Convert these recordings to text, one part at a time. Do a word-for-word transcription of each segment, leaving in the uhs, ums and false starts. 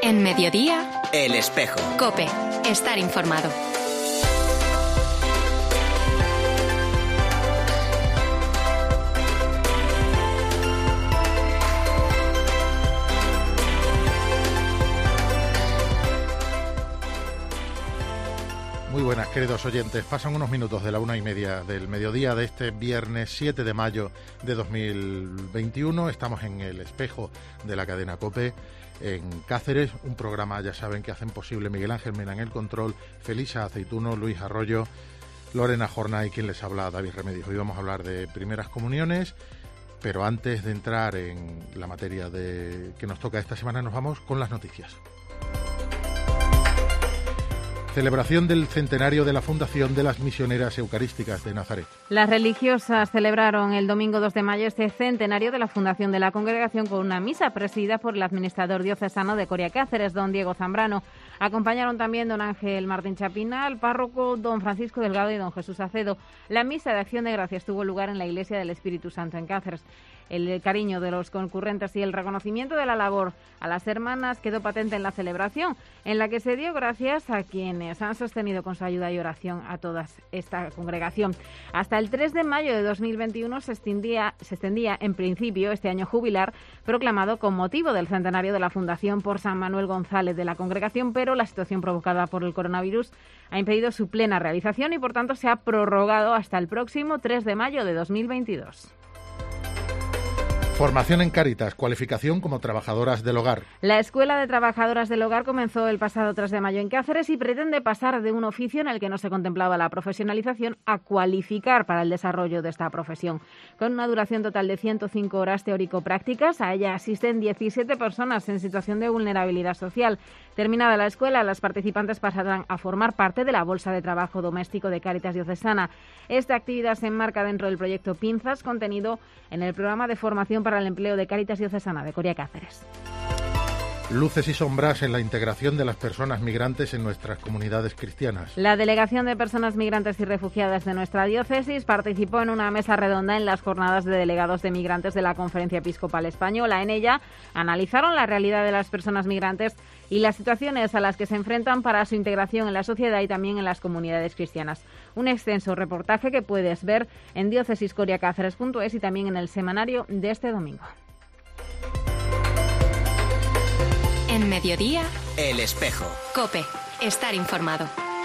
En Mediodía, El Espejo. COPE. Estar informado. Muy buenas, queridos oyentes. Pasan unos minutos de la una y media del mediodía de este viernes siete de mayo de dos mil veintiuno. Estamos en El Espejo de la cadena COPE en Cáceres, un programa, ya saben, que hacen posible Miguel Ángel Mena en el control, Felisa Aceituno, Luis Arroyo, Lorena Jorna y quien les habla, David Remedios. Hoy vamos a hablar de primeras comuniones, pero antes de entrar en la materia de que nos toca esta semana, nos vamos con las noticias. Celebración del centenario de la Fundación de las Misioneras Eucarísticas de Nazaret. Las religiosas celebraron el domingo dos de mayo este centenario de la Fundación de la Congregación con una misa presidida por el administrador diocesano de Coria Cáceres, don Diego Zambrano. Acompañaron también don Ángel Martín Chapina, el párroco don Francisco Delgado y don Jesús Acedo. La misa de acción de gracias tuvo lugar en la Iglesia del Espíritu Santo en Cáceres. El cariño de los concurrentes y el reconocimiento de la labor a las hermanas quedó patente en la celebración, en la que se dio gracias a quienes han sostenido con su ayuda y oración a toda esta congregación. Hasta el tres de mayo de dos mil veintiuno se extendía, se extendía en principio este año jubilar proclamado con motivo del centenario de la Fundación por San Manuel González de la congregación, pero la situación provocada por el coronavirus ha impedido su plena realización y por tanto se ha prorrogado hasta el próximo tres de mayo de dos mil veintidós. Formación en Cáritas, cualificación como trabajadoras del hogar. La Escuela de Trabajadoras del Hogar comenzó el pasado tres de mayo en Cáceres y pretende pasar de un oficio en el que no se contemplaba la profesionalización a cualificar para el desarrollo de esta profesión. Con una duración total de ciento cinco horas teórico-prácticas, a ella asisten diecisiete personas en situación de vulnerabilidad social. Terminada la escuela, las participantes pasarán a formar parte de la Bolsa de Trabajo Doméstico de Cáritas Diocesana. Esta actividad se enmarca dentro del proyecto Pinzas, contenido en el programa de formación para el empleo de Cáritas Diocesana de Coria Cáceres. Luces y sombras en la integración de las personas migrantes en nuestras comunidades cristianas. La Delegación de Personas Migrantes y Refugiadas de nuestra diócesis participó en una mesa redonda en las jornadas de delegados de migrantes de la Conferencia Episcopal Española. En ella analizaron la realidad de las personas migrantes y las situaciones a las que se enfrentan para su integración en la sociedad y también en las comunidades cristianas. Un extenso reportaje que puedes ver en diócesis coria cáceres punto es y también en el semanario de este domingo. En Mediodía, El Espejo. COPE. Estar informado.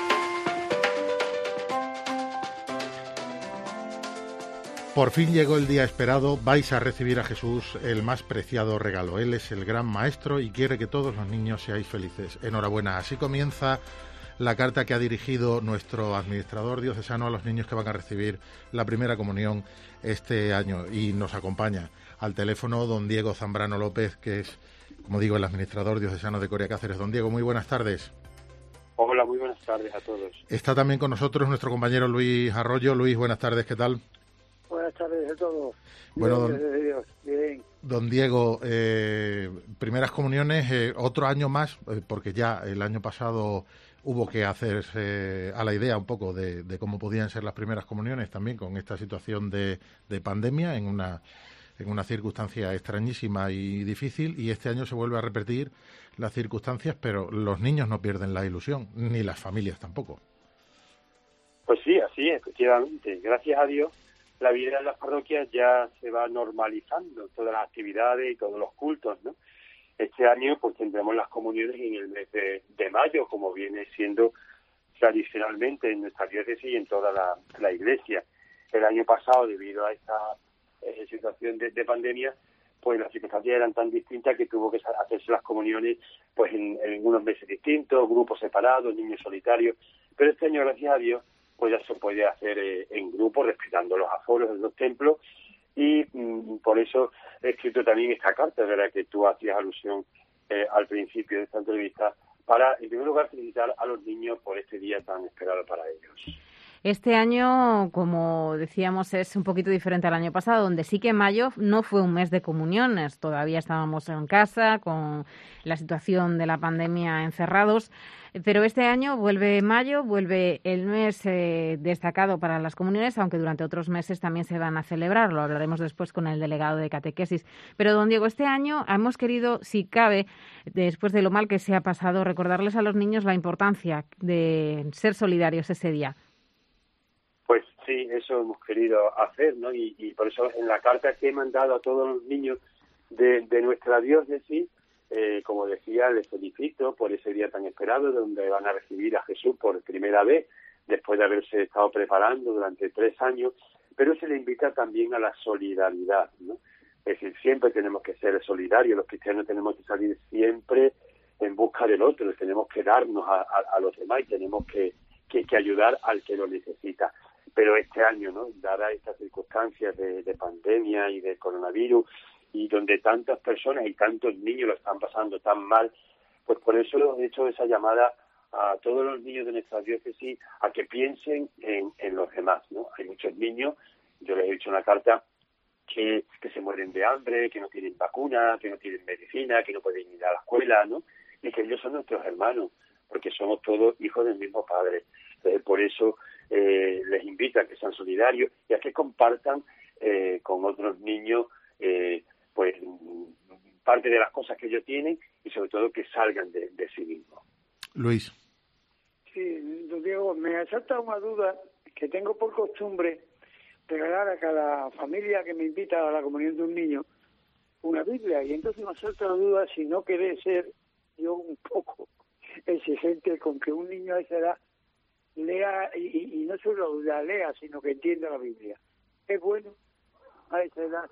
Por fin llegó el día esperado. Vais a recibir a Jesús, el más preciado regalo. Él es el gran maestro y quiere que todos los niños seáis felices. Enhorabuena. Así comienza la carta que ha dirigido nuestro administrador diocesano a los niños que van a recibir la primera comunión este año. Y nos acompaña al teléfono don Diego Zambrano López, que es, como digo, el administrador diocesano de Coria Cáceres. Don Diego, muy buenas tardes. Hola, muy buenas tardes a todos. Está también con nosotros nuestro compañero Luis Arroyo. Luis, buenas tardes, ¿qué tal? Buenas tardes a todos. Bueno, Bien, don, Dios. Bien. don Diego, eh, primeras comuniones, eh, otro año más, eh, porque ya el año pasado hubo que hacerse a la idea un poco de, de cómo podían ser las primeras comuniones también con esta situación de, de pandemia en una en una circunstancia extrañísima y difícil, y este año se vuelve a repetir las circunstancias, pero los niños no pierden la ilusión, ni las familias tampoco. Pues sí, así es, efectivamente. Gracias a Dios, la vida en las parroquias ya se va normalizando, todas las actividades y todos los cultos, ¿no? Este año pues tendremos las comuniones en el mes de, de mayo, como viene siendo tradicionalmente en nuestra diócesis y en toda la, la iglesia. El año pasado, debido a esta eh, situación de, de pandemia, pues las circunstancias eran tan distintas que tuvo que hacerse las comuniones pues en, en unos meses distintos, grupos separados, niños solitarios. Pero este año, gracias a Dios, pues ya se puede hacer eh, en grupo, respetando los aforos de los templos, y mm, por eso he escrito también esta carta, de la que tú hacías alusión eh, al principio de esta entrevista, para, en primer lugar, felicitar a los niños por este día tan esperado para ellos. Este año, como decíamos, es un poquito diferente al año pasado, donde sí que mayo no fue un mes de comuniones. Todavía estábamos en casa con la situación de la pandemia encerrados. Pero este año vuelve mayo, vuelve el mes eh, destacado para las comuniones, aunque durante otros meses también se van a celebrar. Lo hablaremos después con el delegado de catequesis. Pero, don Diego, este año hemos querido, si cabe, después de lo mal que se ha pasado, recordarles a los niños la importancia de ser solidarios ese día. Pues sí, eso hemos querido hacer, ¿no? Y, y por eso en la carta que he mandado a todos los niños de, de nuestra diócesis, eh, como decía, les felicito por ese día tan esperado, donde van a recibir a Jesús por primera vez, después de haberse estado preparando durante tres años, pero se le invita también a la solidaridad, ¿no? Es decir, siempre tenemos que ser solidarios, los cristianos tenemos que salir siempre en busca del otro, tenemos que darnos a, a, a los demás y tenemos que, que, que ayudar al que lo necesita. Pero este año, ¿no?, dadas estas circunstancias de, de pandemia y de coronavirus, y donde tantas personas y tantos niños lo están pasando tan mal, pues por eso he hecho esa llamada a todos los niños de nuestra diócesis a que piensen en, en los demás, ¿no? Hay muchos niños, yo les he dicho en la carta, que, que se mueren de hambre, que no tienen vacuna, que no tienen medicina, que no pueden ir a la escuela, ¿no? Y que ellos son nuestros hermanos, porque somos todos hijos del mismo Padre. Entonces, por eso eh, les invito a que sean solidarios y a que compartan eh, con otros niños eh, pues parte de las cosas que ellos tienen y sobre todo que salgan de, de sí mismos. Luis. Sí, don Diego, me asalta una duda que tengo por costumbre regalar a cada familia que me invita a la comunión de un niño una Biblia, y entonces me asalta la duda si no quiere ser yo un poco exigente con que un niño a esa edad lea, y, y no solo la lea, sino que entienda la Biblia. ¿Es bueno a esa edad?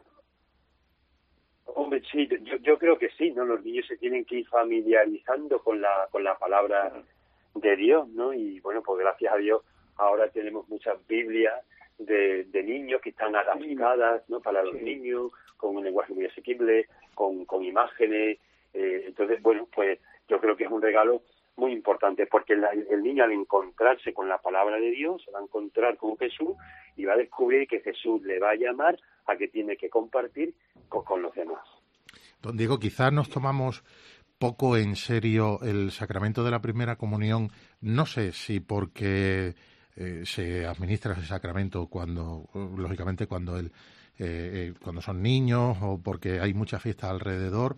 Hombre, sí, yo, yo creo que sí, ¿no? Los niños se tienen que ir familiarizando con la con la palabra de Dios, ¿no? Y bueno, pues gracias a Dios ahora tenemos muchas Biblias de, de niños que están adaptadas, ¿no?, para los sí. niños, con un lenguaje muy asequible, con, con imágenes. Eh, entonces, bueno, pues yo creo que es un regalo muy importante, porque la, el niño, al encontrarse con la palabra de Dios, se va a encontrar con Jesús y va a descubrir que Jesús le va a llamar a que tiene que compartir con, con los demás. Don Diego, quizás nos tomamos poco en serio el sacramento de la primera comunión, no sé si porque eh, se administra ese sacramento cuando, lógicamente, cuando el, eh, cuando son niños o porque hay mucha fiesta alrededor,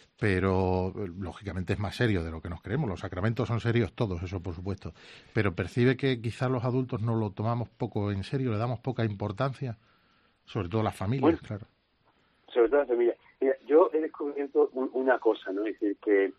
pero lógicamente es más serio de lo que nos creemos. Los sacramentos son serios todos, eso por supuesto, pero percibe que quizás los adultos no lo tomamos poco en serio, le damos poca importancia, sobre todo las familias, bueno, claro. Sobre todo las familias. Mira, yo he descubierto un, una cosa, ¿no? Es decir, que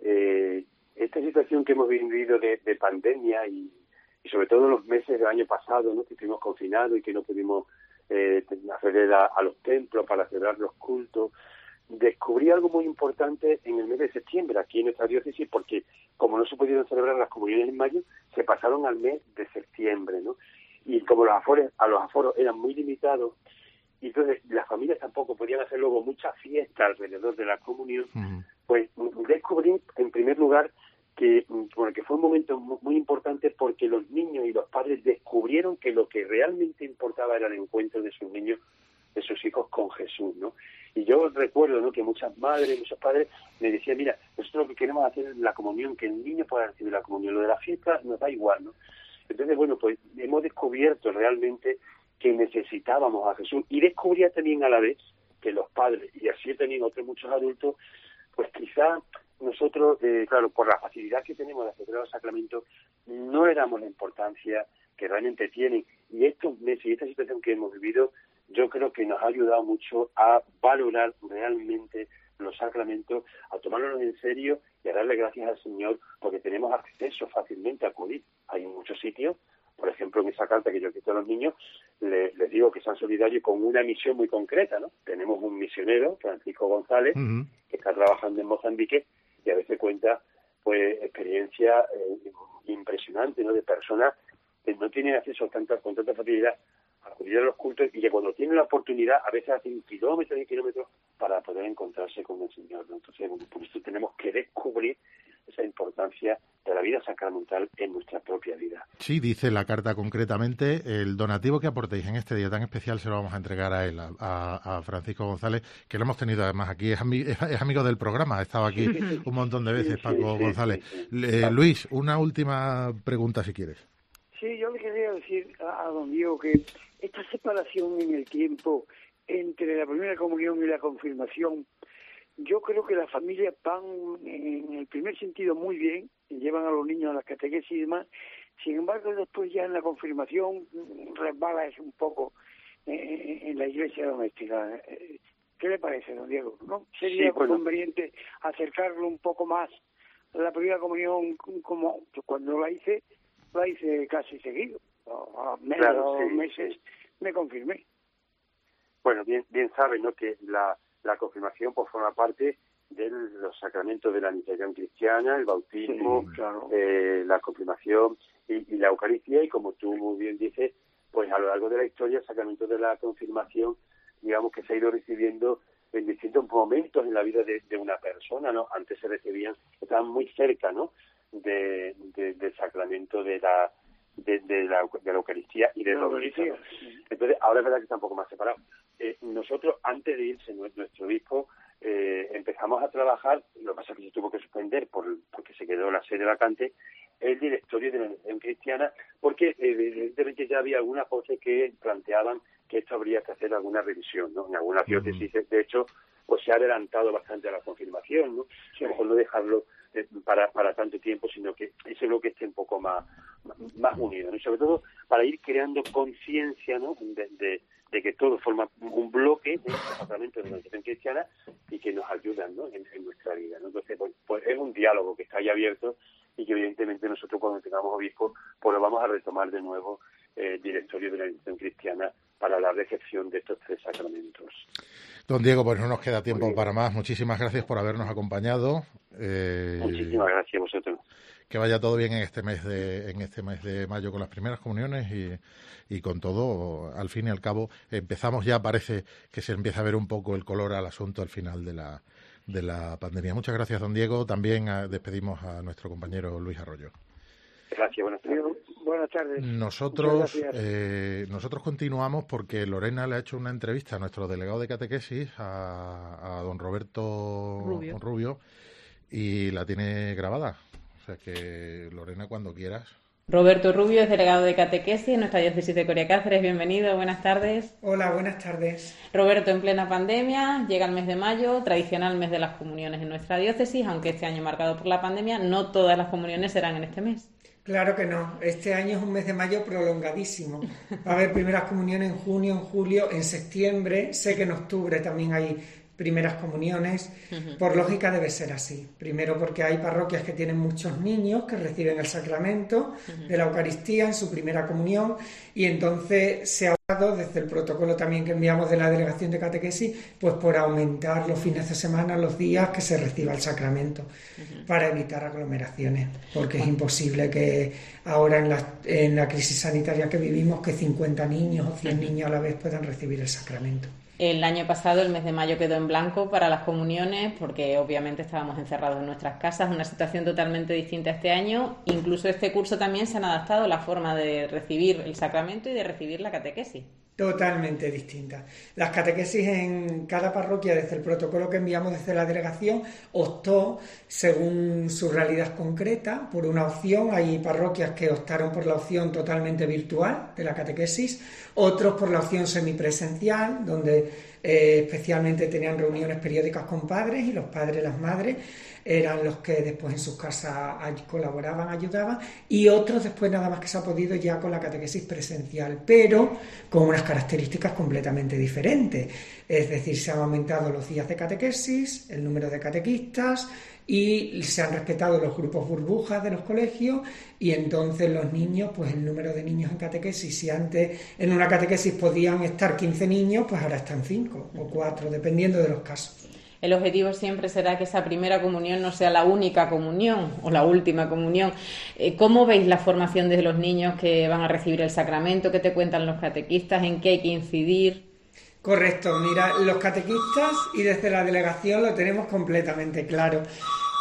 eh, esta situación que hemos vivido de, de pandemia y, y sobre todo los meses del año pasado, ¿no?, que estuvimos confinados y que no pudimos eh, acceder a, a los templos para celebrar los cultos, descubrí algo muy importante en el mes de septiembre aquí en nuestra diócesis, porque como no se pudieron celebrar las comuniones en mayo, se pasaron al mes de septiembre, ¿no? Y como los aforos, a los aforos eran muy limitados, y entonces las familias tampoco podían hacer luego mucha fiesta alrededor de la comunión, uh-huh. pues descubrí en primer lugar que, bueno, que fue un momento muy importante, porque los niños y los padres descubrieron que lo que realmente importaba era el encuentro de sus niños, de sus hijos con Jesús, ¿no? Y yo recuerdo, ¿no?, que muchas madres, muchos padres me decían, mira, nosotros lo que queremos hacer es la comunión, que el niño pueda recibir la comunión, lo de la fiesta nos da igual, ¿no? Entonces, bueno, pues hemos descubierto realmente que necesitábamos a Jesús, y descubría también a la vez que los padres, y así también otros muchos adultos, pues quizá nosotros, eh, claro, por la facilidad que tenemos de celebrar los sacramentos, no le damos la importancia que realmente tienen. Y estos meses y esta situación que hemos vivido, yo creo que nos ha ayudado mucho a valorar realmente los sacramentos, a tomárnoslos en serio y a darle gracias al Señor, porque tenemos acceso fácilmente a acudir. Hay muchos sitios, por ejemplo, en esa carta que yo he escrito a los niños, les, les digo que sean solidarios con una misión muy concreta, ¿no? Tenemos un misionero, Francisco González, uh-huh. que está trabajando en Mozambique y a veces cuenta pues experiencias eh, impresionantes, ¿no?, de personas que no tienen acceso a tanta, con tanta facilidad a acudir a los cultos, y que cuando tienen la oportunidad a veces hacen kilómetros y kilómetros para poder encontrarse con el Señor, ¿no? Entonces, bueno, por eso tenemos que descubrir esa importancia de la vida sacramental en nuestra propia vida. Sí, dice la carta concretamente, el donativo que aportéis en este día tan especial se lo vamos a entregar a él, a, a, a Francisco González, que lo hemos tenido además aquí, es, ami, es, es amigo del programa, ha estado aquí un montón de veces, sí, Paco sí, González. Sí, sí, sí. Eh, Luis, una última pregunta si quieres. Sí, yo le quería decir a, a don Diego que esta separación en el tiempo entre la primera comunión y la confirmación, yo creo que las familias van en el primer sentido muy bien, llevan a los niños a las catequesis y demás. Sin embargo, después ya en la confirmación resbala eso un poco en la iglesia doméstica. ¿Qué le parece, don Diego? ¿No? ¿Sería sí, bueno. conveniente acercarlo un poco más a la primera comunión, como cuando la hice, la hice casi seguido? A menos claro, sí, meses sí. me confirmé. Bueno, bien, bien saben, ¿no?, que la La confirmación pues forma parte de los sacramentos de la iniciación cristiana, el bautismo, sí, claro. eh, la confirmación y, y la Eucaristía, y como tú muy bien dices, pues a lo largo de la historia el sacramento de la confirmación, digamos que se ha ido recibiendo en distintos momentos en la vida de, de una persona, ¿no? Antes se recibían, estaban muy cerca, ¿no?, de, de, del sacramento de la de, de, la, de la Eucaristía y de la Eucaristía. Entonces, ahora es verdad que está un poco más separado. Eh, nosotros, antes de irse nuestro obispo, eh, empezamos a trabajar, lo que pasa es que se tuvo que suspender por, porque se quedó la sede vacante, el directorio de la Iniciación Cristiana, porque evidentemente ya había algunas voces que planteaban que esto habría que hacer alguna revisión, ¿no? En algunas diócesis, uh-huh. de hecho, pues se ha adelantado bastante a la confirmación, ¿no? Sí. A lo mejor no dejarlo eh, para para tanto tiempo, sino que ese bloque esté un poco más más unido, ¿no? Y sobre todo para ir creando conciencia, ¿no?, de, de de que todo forma un bloque de sacramentos de la Iniciación Cristiana y que nos ayudan, ¿no?, en, en nuestra vida, ¿no? Entonces, pues, pues es un diálogo que está ahí abierto y que evidentemente nosotros cuando tengamos obispo, pues lo vamos a retomar de nuevo el eh, directorio de la Iniciación Cristiana para la recepción de estos tres sacramentos. Don Diego, pues no nos queda tiempo para más. Muchísimas gracias por habernos acompañado. Eh, Muchísimas gracias a vosotros. Que vaya todo bien en este mes de en este mes de mayo con las primeras comuniones y, y con todo. Al fin y al cabo empezamos ya, parece que se empieza a ver un poco el color al asunto al final de la de la pandemia. Muchas gracias, don Diego. También a, despedimos a nuestro compañero Luis Arroyo. Gracias, buenas tardes. Buenas tardes. Nosotros eh, nosotros continuamos porque Lorena le ha hecho una entrevista a nuestro delegado de catequesis, a, a don Roberto Rubio. Rubio, y la tiene grabada. O sea que, Lorena, cuando quieras. Roberto Rubio es delegado de catequesis en nuestra diócesis de Coria Cáceres. Bienvenido, buenas tardes. Hola, buenas tardes. Roberto, en plena pandemia, llega el mes de mayo, tradicional mes de las comuniones en nuestra diócesis, aunque este año marcado por la pandemia, no todas las comuniones serán en este mes. Claro que no. Este año es un mes de mayo prolongadísimo. Va a haber primeras comuniones en junio, en julio, en septiembre. Sé que en octubre también hay primeras comuniones. Uh-huh. Por lógica debe ser así. Primero porque hay parroquias que tienen muchos niños que reciben el sacramento uh-huh. de la Eucaristía en su primera comunión, y entonces se ha hablado desde el protocolo también que enviamos de la Delegación de Catequesis, pues por aumentar los fines de semana, los días que se reciba el sacramento, uh-huh. para evitar aglomeraciones, porque es imposible que ahora en la, en la crisis sanitaria que vivimos, que cincuenta niños o cien uh-huh. niños a la vez puedan recibir el sacramento. El año pasado el mes de mayo quedó en blanco para las comuniones porque obviamente estábamos encerrados en nuestras casas, una situación totalmente distinta este año. Incluso este curso también se han adaptado la forma de recibir el sacramento y de recibir la catequesis. Totalmente distinta. Las catequesis en cada parroquia, desde el protocolo que enviamos desde la delegación, optó según su realidad concreta por una opción. Hay parroquias que optaron por la opción totalmente virtual de la catequesis, otros por la opción semipresencial, donde eh, especialmente tenían reuniones periódicas con padres, y los padres, las madres, eran los que después en sus casas colaboraban, ayudaban, y otros después nada más que se ha podido ya con la catequesis presencial, pero con unas características completamente diferentes. Es decir, se han aumentado los días de catequesis, el número de catequistas, y se han respetado los grupos burbujas de los colegios, y entonces los niños, pues el número de niños en catequesis, si antes en una catequesis podían estar quince niños, pues ahora están cinco o cuatro, dependiendo de los casos. El objetivo siempre será que esa primera comunión no sea la única comunión o la última comunión. ¿Cómo veis la formación de los niños que van a recibir el sacramento? ¿Qué te cuentan los catequistas? ¿En qué hay que incidir? Correcto, mira, los catequistas y desde la delegación lo tenemos completamente claro.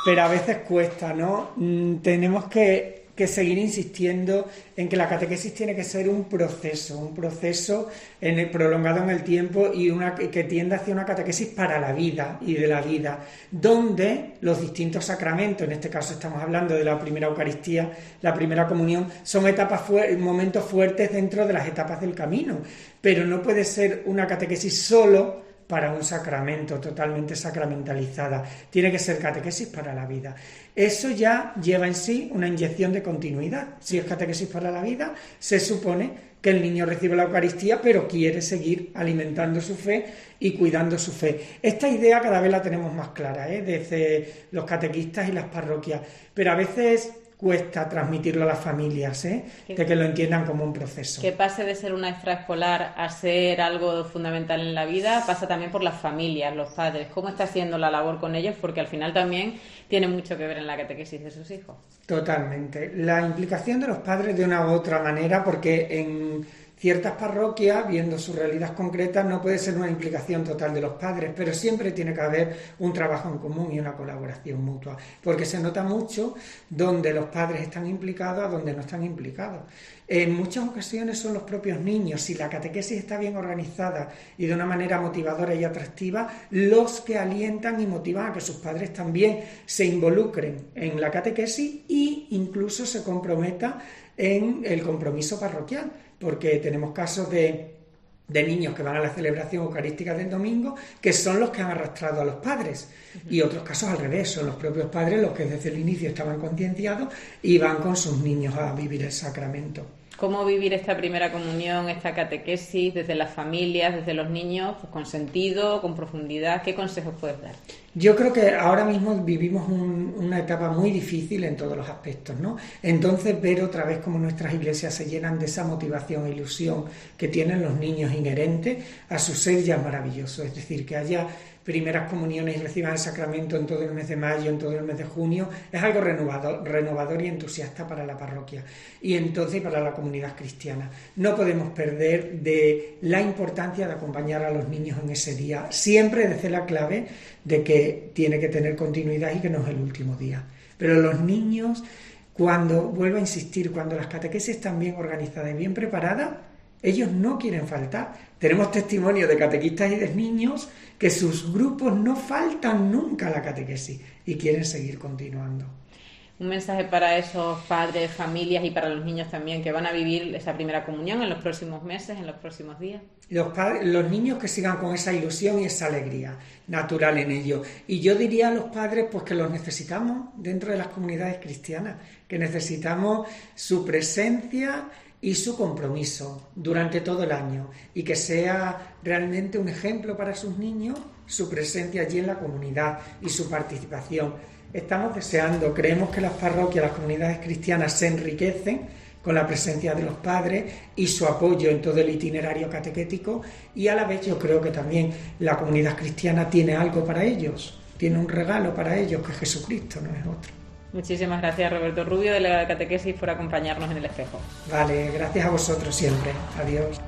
pero a veces cuesta, ¿no? Mm, tenemos que, que seguir insistiendo en que la catequesis tiene que ser un proceso, un proceso en el, prolongado en el tiempo y una que tienda hacia una catequesis para la vida y de la vida, donde los distintos sacramentos, en este caso estamos hablando de la primera Eucaristía, la primera comunión, son etapas fu- momentos fuertes dentro de las etapas del camino, pero no puede ser una catequesis solo para un sacramento, totalmente sacramentalizada. Tiene que ser catequesis para la vida. Eso ya lleva en sí una inyección de continuidad. Si es catequesis para la vida, se supone que el niño recibe la Eucaristía, pero quiere seguir alimentando su fe y cuidando su fe. Esta idea cada vez la tenemos más clara, ¿eh? Desde los catequistas y las parroquias, pero a veces cuesta transmitirlo a las familias, ¿eh? De que lo entiendan como un proceso. Que pase de ser una extraescolar a ser algo fundamental en la vida pasa también por las familias, los padres. ¿Cómo está haciendo la labor con ellos? Porque al final también tiene mucho que ver en la catequesis de sus hijos. Totalmente. La implicación de los padres de una u otra manera, porque en ciertas parroquias, viendo su realidad concreta, no puede ser una implicación total de los padres, pero siempre tiene que haber un trabajo en común y una colaboración mutua, porque se nota mucho donde los padres están implicados a donde no están implicados. En muchas ocasiones son los propios niños, si la catequesis está bien organizada y de una manera motivadora y atractiva, los que alientan y motivan a que sus padres también se involucren en la catequesis e incluso se comprometan en el compromiso parroquial, porque tenemos casos de, de niños que van a la celebración eucarística del domingo que son los que han arrastrado a los padres, y otros casos al revés, son los propios padres los que desde el inicio estaban concienciados y van con sus niños a vivir el sacramento. ¿Cómo vivir esta primera comunión, esta catequesis desde las familias, desde los niños, pues con sentido, con profundidad? ¿Qué consejos puedes dar? Yo creo que ahora mismo vivimos un, una etapa muy difícil en todos los aspectos, ¿no? Entonces ver otra vez cómo nuestras iglesias se llenan de esa motivación e ilusión que tienen los niños inherente a su ser ya es maravilloso. Es decir, que haya primeras comuniones y reciban el sacramento en todo el mes de mayo, en todo el mes de junio, es algo renovador, renovador y entusiasta para la parroquia y entonces para la comunidad cristiana. No podemos perder de la importancia de acompañar a los niños en ese día, siempre desde la clave de que tiene que tener continuidad y que no es el último día. Pero los niños, cuando, vuelvo a insistir, cuando las catequesis están bien organizadas y bien preparadas, ellos no quieren faltar. Tenemos testimonio de catequistas y de niños que sus grupos no faltan nunca a la catequesis y quieren seguir continuando. Un mensaje para esos padres, familias y para los niños también que van a vivir esa primera comunión en los próximos meses, en los próximos días. Los padres, los niños que sigan con esa ilusión y esa alegría natural en ellos. Y yo diría a los padres pues que los necesitamos dentro de las comunidades cristianas, que necesitamos su presencia y su compromiso durante todo el año, y que sea realmente un ejemplo para sus niños su presencia allí en la comunidad y su participación. Estamos deseando, creemos que las parroquias, las comunidades cristianas se enriquecen con la presencia de los padres y su apoyo en todo el itinerario catequético, y a la vez yo creo que también la comunidad cristiana tiene algo para ellos, tiene un regalo para ellos que es Jesucristo, no es otro. Muchísimas gracias, Roberto Rubio, delegado de Catequesis, por acompañarnos en El Espejo. Vale, gracias a vosotros siempre. Adiós.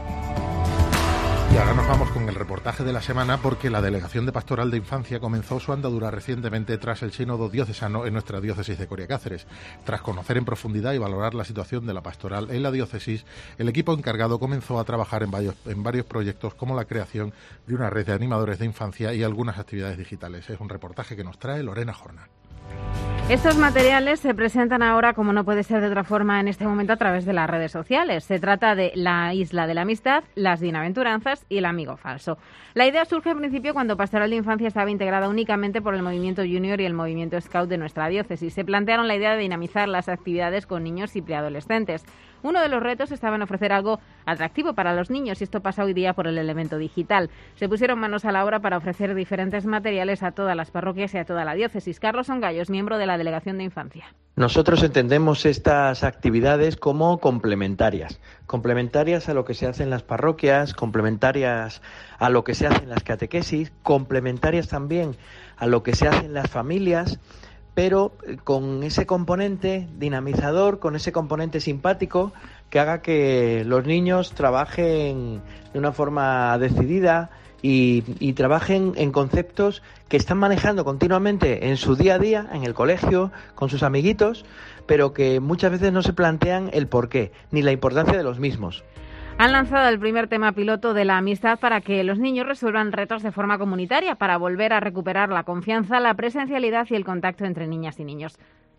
Y ahora nos vamos con el reportaje de la semana, porque la Delegación de Pastoral de Infancia comenzó su andadura recientemente tras el sínodo diocesano en nuestra diócesis de Coria Cáceres. Tras conocer en profundidad y valorar la situación de la pastoral en la diócesis, el equipo encargado comenzó a trabajar en varios, en varios proyectos, como la creación de una red de animadores de infancia y algunas actividades digitales. Es un reportaje que nos trae Lorena Jorna. Estos materiales se presentan ahora, como no puede ser de otra forma en este momento, a través de las redes sociales. Se trata de la Isla de la Amistad, las Bienaventuranzas y el Amigo Falso. La idea surge en principio cuando Pastoral de Infancia estaba integrada únicamente por el movimiento Junior y el movimiento Scout de nuestra diócesis. Se plantearon la idea de dinamizar las actividades con niños y preadolescentes. Uno de los retos estaba en ofrecer algo atractivo para los niños, y esto pasa hoy día por el elemento digital. Se pusieron manos a la obra para ofrecer diferentes materiales a todas las parroquias y a toda la diócesis. Carlos Ongallos, miembro de la Delegación de Infancia. Nosotros entendemos estas actividades como complementarias, complementarias a lo que se hace en las parroquias, complementarias a lo que se hace en las catequesis, complementarias también a lo que se hace en las familias, pero con ese componente dinamizador, con ese componente simpático que haga que los niños trabajen de una forma decidida y, y trabajen en conceptos que están manejando continuamente en su día a día, en el colegio, con sus amiguitos, pero que muchas veces no se plantean el porqué, ni la importancia de los mismos. Han lanzado el primer tema piloto de la amistad para que los niños resuelvan retos de forma comunitaria, para volver a recuperar la confianza, la presencialidad y el contacto entre niñas y niños.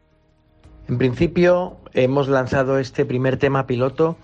En principio hemos lanzado este primer tema piloto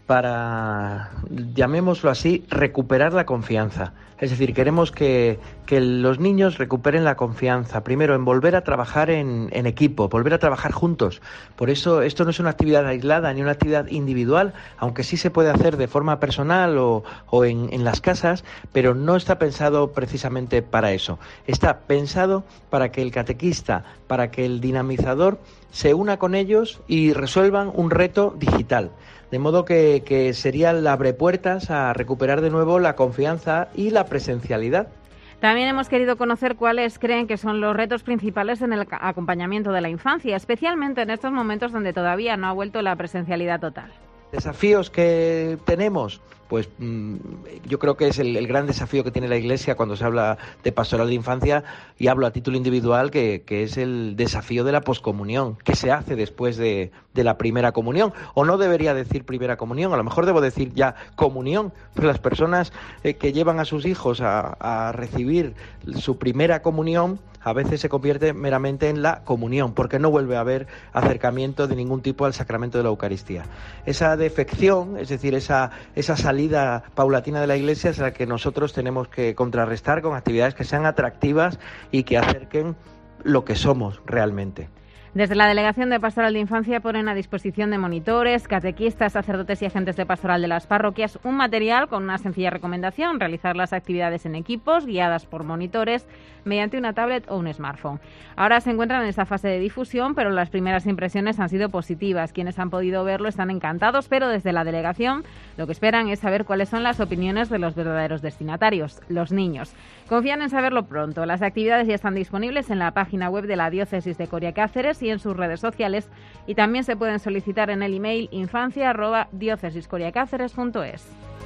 para, llamémoslo así, recuperar la confianza. Es decir, queremos que, que los niños recuperen la confianza, primero en volver a trabajar en, en equipo, volver a trabajar juntos. Por eso esto no es una actividad aislada ni una actividad individual, aunque sí se puede hacer de forma personal o, o en, en las casas, pero no está pensado precisamente para eso. Está pensado para que el catequista, para que el dinamizador se una con ellos y resuelvan un reto digital. De modo que, que sería el abrepuertas a recuperar de nuevo la confianza y la presencialidad. También hemos querido conocer cuáles creen que son los retos principales en el acompañamiento de la infancia, especialmente en estos momentos donde todavía no ha vuelto la presencialidad total. Desafíos que tenemos, pues mmm, yo creo que es el, el gran desafío que tiene la Iglesia cuando se habla de pastoral de infancia, y hablo a título individual, que, que es el desafío de la poscomunión. ¿Qué se hace después de, de la primera comunión? O no debería decir primera comunión, a lo mejor debo decir ya comunión, pues las personas eh, que llevan a sus hijos a, a recibir su primera comunión a veces se convierte meramente en la comunión, porque no vuelve a haber acercamiento de ningún tipo al sacramento de la Eucaristía. Esa defección, es decir, esa, esa salida paulatina de la Iglesia es la que nosotros tenemos que contrarrestar con actividades que sean atractivas y que acerquen lo que somos realmente. Desde la Delegación de Pastoral de Infancia ponen a disposición de monitores, catequistas, sacerdotes y agentes de pastoral de las parroquias un material con una sencilla recomendación: realizar las actividades en equipos guiadas por monitores mediante una tablet o un smartphone. Ahora se encuentran en esa fase de difusión, pero las primeras impresiones han sido positivas. Quienes han podido verlo están encantados, pero desde la delegación lo que esperan es saber cuáles son las opiniones de los verdaderos destinatarios, los niños. Confían en saberlo pronto. Las actividades ya están disponibles en la página web de la Diócesis de Coria Cáceres y en sus redes sociales, y también se pueden solicitar en el email infancia arroba diócesiscoriacáceres punto es.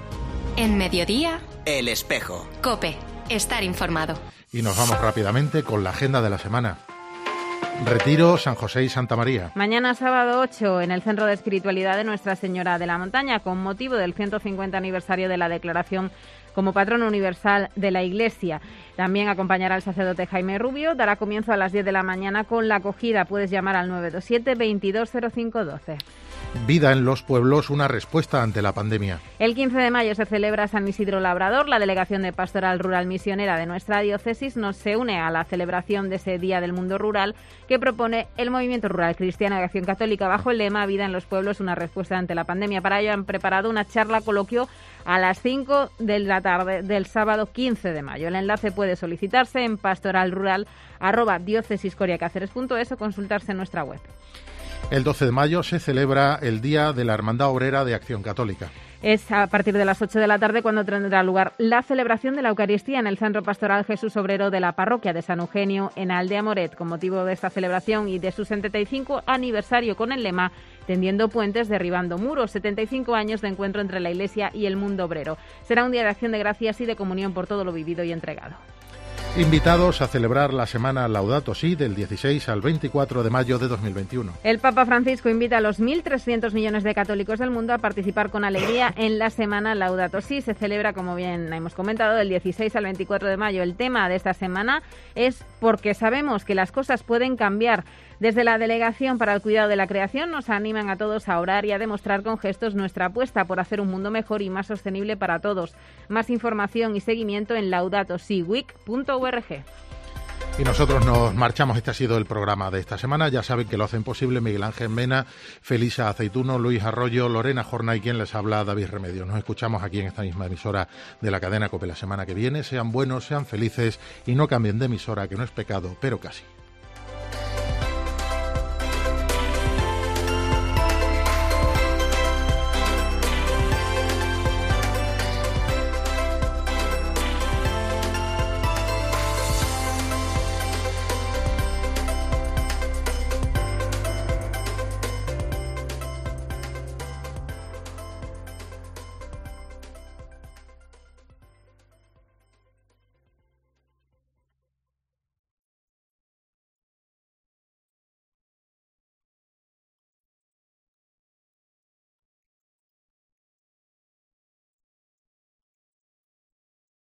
En Mediodía, El Espejo. COPE. Estar informado. Y nos vamos rápidamente con la agenda de la semana. Retiro San José y Santa María. Mañana sábado ocho en el Centro de Espiritualidad de Nuestra Señora de la Montaña, con motivo del ciento cincuenta aniversario de la declaración como patrón universal de la Iglesia. También acompañará el sacerdote Jaime Rubio. Dará comienzo a las diez de la mañana con la acogida. Puedes llamar al nueve dos siete, veintidós cero cinco doce. Vida en los pueblos, una respuesta ante la pandemia. El quince de mayo se celebra San Isidro Labrador. La Delegación de Pastoral Rural Misionera de nuestra diócesis nos se une a la celebración de ese Día del Mundo Rural que propone el Movimiento Rural Cristiano de Acción Católica bajo el lema Vida en los pueblos, una respuesta ante la pandemia. Para ello han preparado una charla coloquio a las cinco de la tarde del sábado quince de mayo. El enlace puede solicitarse en pastoralrural arroba diócesiscoriacáceres punto es o consultarse en nuestra web. El doce de mayo se celebra el Día de la Hermandad Obrera de Acción Católica. Es a partir de las ocho de la tarde cuando tendrá lugar la celebración de la Eucaristía en el Centro Pastoral Jesús Obrero de la Parroquia de San Eugenio, en Aldea Moret, con motivo de esta celebración y de su setenta y cinco aniversario con el lema Tendiendo puentes, derribando muros, setenta y cinco años de encuentro entre la Iglesia y el mundo obrero. Será un día de acción de gracias y de comunión por todo lo vivido y entregado. Invitados a celebrar la semana Laudato Si del dieciséis al veinticuatro de mayo de dos mil veintiuno. El Papa Francisco invita a los mil trescientos millones de católicos del mundo a participar con alegría en la semana Laudato Si. Se celebra, como bien hemos comentado, del dieciséis al veinticuatro de mayo. El tema de esta semana es porque sabemos que las cosas pueden cambiar. Desde la Delegación para el Cuidado de la Creación nos animan a todos a orar y a demostrar con gestos nuestra apuesta por hacer un mundo mejor y más sostenible para todos. Más información y seguimiento en laudato si week punto org. Y nosotros nos marchamos. Este ha sido el programa de esta semana. Ya saben que lo hacen posible Miguel Ángel Mena, Felisa Aceituno, Luis Arroyo, Lorena Jorna y quien les habla, David Remedio. Nos escuchamos aquí en esta misma emisora de la cadena COPE la semana que viene. Sean buenos, sean felices y no cambien de emisora, que no es pecado, pero casi.